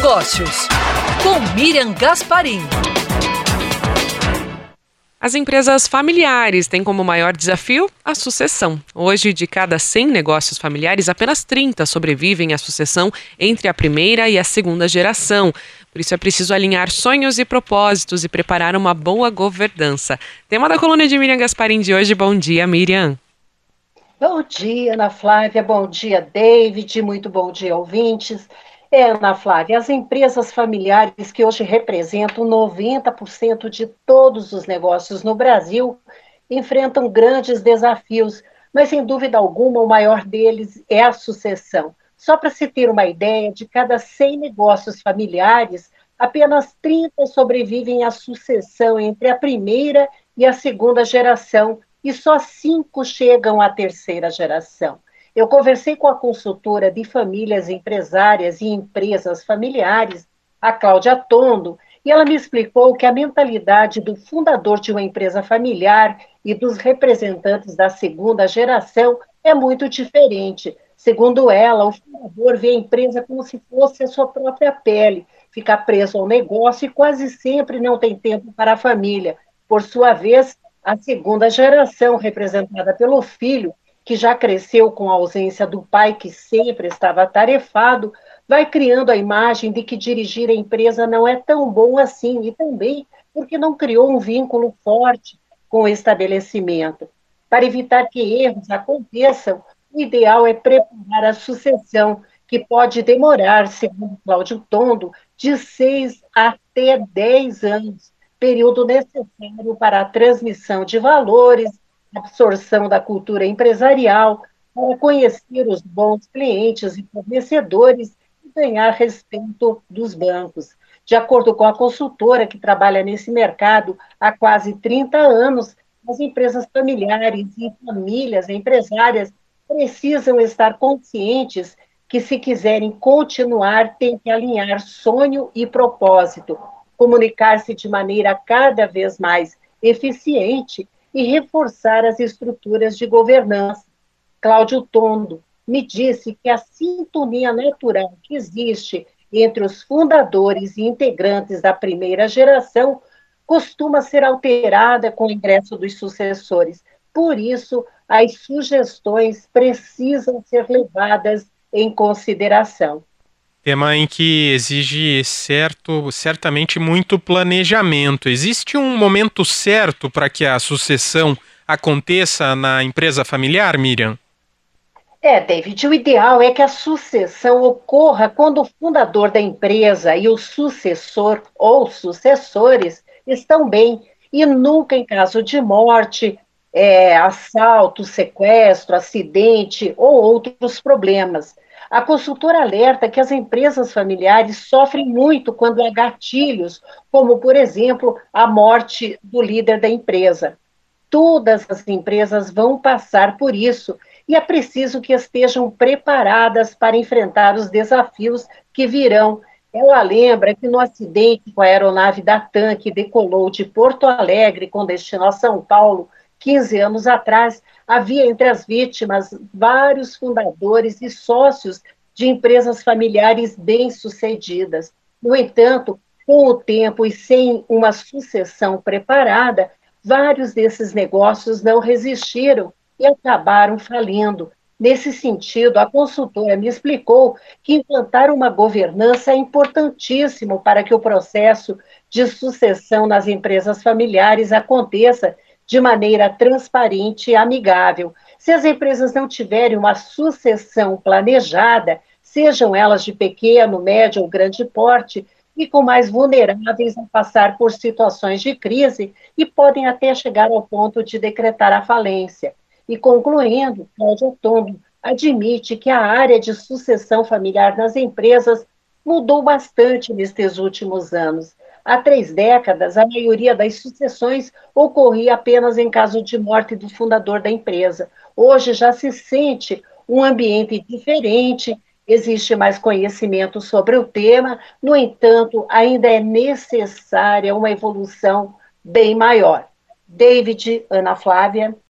Negócios, com Miriam Gasparim. As empresas familiares têm como maior desafio a sucessão. Hoje, de cada 100 negócios familiares, apenas 30 sobrevivem à sucessão entre a primeira e a segunda geração. Por isso é preciso alinhar sonhos e propósitos e preparar uma boa governança. Tema da coluna de Miriam Gasparim de hoje. Bom dia, Miriam. Bom dia, Ana Flávia. Bom dia, David. Muito bom dia, ouvintes. Ana Flávia, as empresas familiares que hoje representam 90% de todos os negócios no Brasil enfrentam grandes desafios, mas sem dúvida alguma o maior deles é a sucessão. Só para se ter uma ideia, de cada 100 negócios familiares, apenas 30 sobrevivem à sucessão entre a primeira e a segunda geração, e só 5 chegam à terceira geração. Eu conversei com a consultora de famílias empresárias e empresas familiares, a Cláudia Tondo, e ela me explicou que a mentalidade do fundador de uma empresa familiar e dos representantes da segunda geração é muito diferente. Segundo ela, o fundador vê a empresa como se fosse a sua própria pele, fica preso ao negócio e quase sempre não tem tempo para a família. Por sua vez, a segunda geração, representada pelo filho, que já cresceu com a ausência do pai, que sempre estava atarefado, vai criando a imagem de que dirigir a empresa não é tão bom assim, e também porque não criou um vínculo forte com o estabelecimento. Para evitar que erros aconteçam, o ideal é preparar a sucessão, que pode demorar, segundo Cláudio Tondo, de 6 até 10 anos, período necessário para a transmissão de valores, absorção da cultura empresarial, para conhecer os bons clientes e fornecedores e ganhar respeito dos bancos. De acordo com a consultora que trabalha nesse mercado há quase 30 anos, as empresas familiares e famílias empresárias precisam estar conscientes que, se quiserem continuar, têm que alinhar sonho e propósito, comunicar-se de maneira cada vez mais eficiente e reforçar as estruturas de governança. Cláudio Tondo me disse que a sintonia natural que existe entre os fundadores e integrantes da primeira geração costuma ser alterada com o ingresso dos sucessores. Por isso, as sugestões precisam ser levadas em consideração. Tema em que exige certamente muito planejamento. Existe um momento certo para que a sucessão aconteça na empresa familiar, Miriam? David, o ideal é que a sucessão ocorra quando o fundador da empresa e o sucessor ou sucessores estão bem, e nunca em caso de morte, assalto, sequestro, acidente ou outros problemas. A consultora alerta que as empresas familiares sofrem muito quando há gatilhos, como, por exemplo, a morte do líder da empresa. Todas as empresas vão passar por isso e é preciso que estejam preparadas para enfrentar os desafios que virão. Ela lembra que no acidente com a aeronave da TAM, que decolou de Porto Alegre com destino a São Paulo, 15 anos atrás, havia entre as vítimas vários fundadores e sócios de empresas familiares bem-sucedidas. No entanto, com o tempo e sem uma sucessão preparada, vários desses negócios não resistiram e acabaram falindo. Nesse sentido, a consultora me explicou que implantar uma governança é importantíssimo para que o processo de sucessão nas empresas familiares aconteça de maneira transparente e amigável. Se as empresas não tiverem uma sucessão planejada, sejam elas de pequeno, médio ou grande porte, ficam mais vulneráveis a passar por situações de crise e podem até chegar ao ponto de decretar a falência. E concluindo, Cláudia Tondo admite que a área de sucessão familiar nas empresas mudou bastante nestes últimos anos. Há 3 décadas, a maioria das sucessões ocorria apenas em caso de morte do fundador da empresa. Hoje já se sente um ambiente diferente, existe mais conhecimento sobre o tema, no entanto, ainda é necessária uma evolução bem maior. David, Ana Flávia.